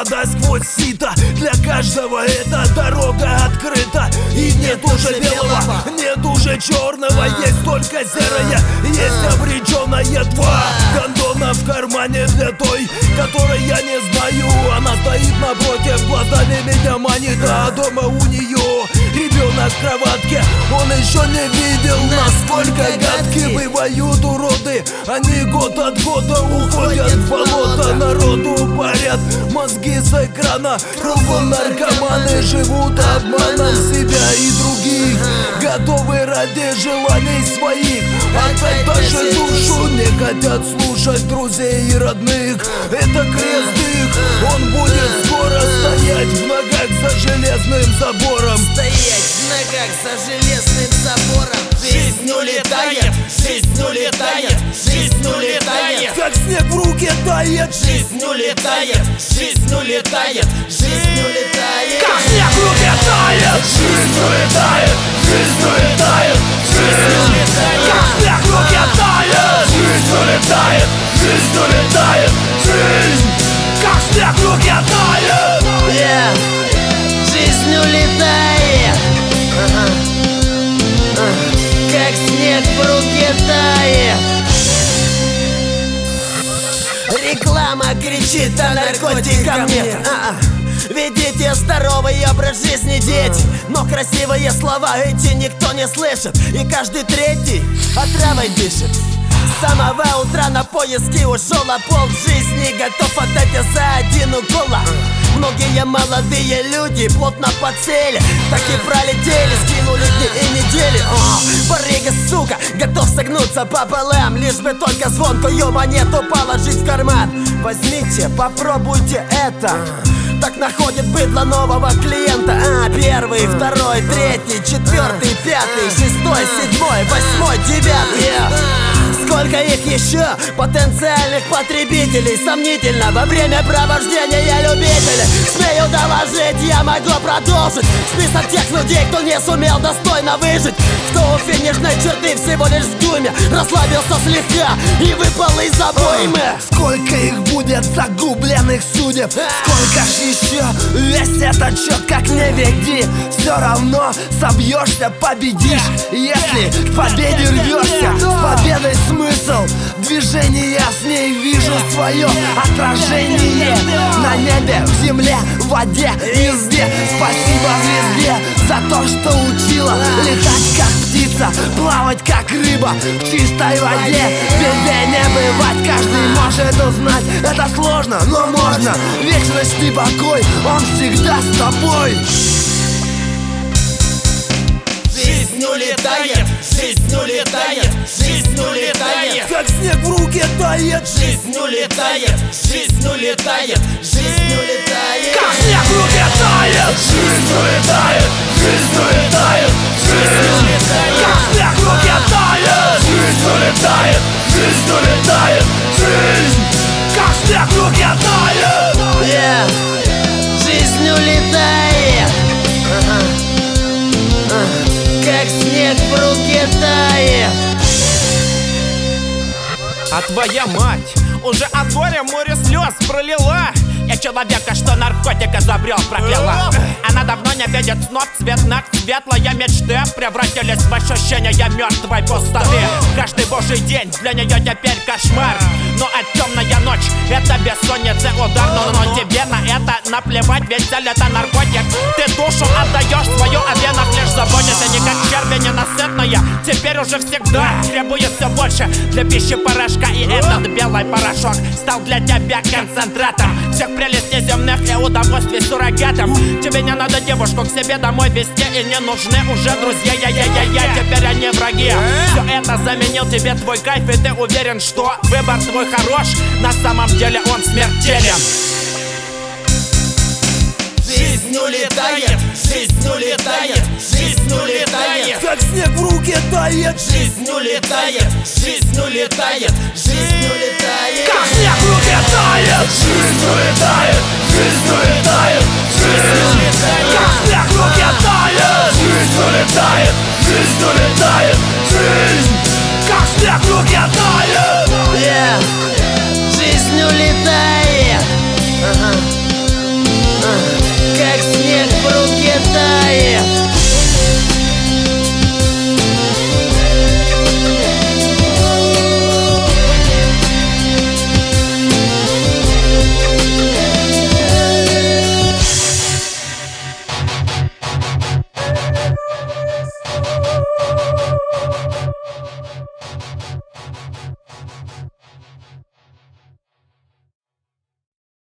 вода сквозь сито. Для каждого эта дорога открыта. И нет уже белого, нет уже черного, есть только серое, есть обреченное. Два гондона в кармане для той, которой я не знаю. Она стоит напротив, глазами меня манит, а дома у нее ребенок в кроватке. Он еще не видел, насколько гадки бывают уроды. Они год от года уходят в болото. Народу парят мозги с экрана. Кругом наркоманы живут обманом себя и других, готовы ради желаний своих отдать даже душу. Не хотят слушать друзей и родных. Это крест их, он будет скоро стоять в ногах за железным забором. Стоять в ногах за железным забором. Жизнь улетает, жизнь улетает, жизнь улетает, как снег в руке тает. Жизнь улетает, жизнь улетает, жизнь улетает, как снег в руке тает. Жизнь улетает, жизнь улетает, жизнь улетает, как снег в руке тает. Жизнь улетает, жизнь улетает, жизнь, как снег в руке тает. Жизнь улетает, как снег в руке тает. Реклама кричит о наркотиках нет. Ведите здоровый образ жизни, дети. Но красивые слова эти никто не слышит. И каждый третий отравой дышит. С самого утра на поиски ушел, а пол жизни готов отдать за один укол. Многие молодые люди плотно подсели, так и пролетели, скинули дни и недели. Барыга, сука, готов согнуться пополам, лишь бы только звонкую монету положить в карман. Возьмите, попробуйте это. Так находит быдло нового клиента. Первый, второй, третий, четвертый, пятый, шестой, седьмой, восьмой, девятый. Сколько их еще, потенциальных потребителей? Сомнительно во время провождения любителей. Смею доложить, я могу продолжить список тех людей, кто не сумел достойно выжить, кто у финишной черты всего лишь в дюйме расслабился слегка и выпал из обоймы. Сколько их будет загубленных судеб? Сколько ж еще? Весь этот счет как не веди, все равно собьешься, победишь. Если к победе рвешься, с победой смысл движения, с ней вижу свое отражение. На небе, в земле, в воде, везде. Спасибо звезде за то, что учила летать как птица, плавать как рыба в чистой воде. Беде не бывать, каждый может узнать. Это сложно, но можно. Вечность и покой, он всегда с тобой. Жизнь улетает, жизнь улетает, жизнь улетает, как снег в руке тает. Жизнь улетает, жизнь улетает, жизнь улетает, как снег в руке тает. Жизнь улетает, жизнь улетает, жизнь улетает, как снег в руке тает. Жизнь улетает, жизнь улетает, жизнь, как снег в руке тает. Жизнь улетает, как снег в руке тает. А твоя мать уже от горя море слез пролила. Я человека, что наркотика забрел, прокляла. Она давно не видит снов, цвет ног, светлые мечты превратились в ощущение мертвой пустоты. Каждый божий день для нее теперь кошмар. Но темная ночь — это бессонница, удар. Но тебе на это наплевать, ведь цель — это наркотик. Ты душу отдаешь свою, а в венах лишь заботишься. Не как черви ненасытные, теперь уже всегда требует все больше для пищи порошка. И этот белый порошок стал для тебя концентратом всех прелестей земных и удовольствий суррогатом. Тебе не надо девушку к себе домой везти, и не нужны уже друзья. Теперь они враги. Все это заменил тебе твой кайф, и ты уверен, что выбор твой хорош. На самом деле он смертелен. Жизнь улетает, жизнь улетает, жизнь улетает, как снег в руке тает. Жизнь улетает, жизнь улетает, жизнь улетает, как снег в руке тает. Жизнь улетает, жизнь улетает, жизнь улетает, как снег в руке тает.